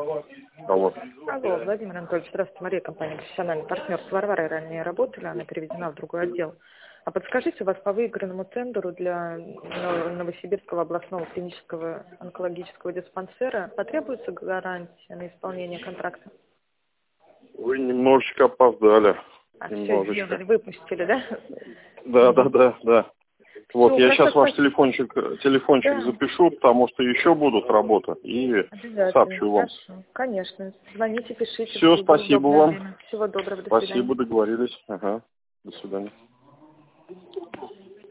Алло. Алло, Владимир Анатольевич, здравствуйте, Мария, компания «Профессиональный партнер». С Варварой ранее работали, она переведена в другой отдел. А подскажите, у вас по выигранному тендеру для Новосибирского областного клинического онкологического диспансера потребуется гарантия на исполнение контракта? Вы немножечко опоздали. А все сделали, выпустили, да? Да. Вот, Всё, я сейчас ваш спасибо. телефончик запишу, потому что еще будут работы, и Обязательно. сообщу вам. Хорошо. Конечно. Звоните, пишите. Все, спасибо вам. Время. Всего доброго, до свидания. Спасибо, договорились. Ага, до свидания.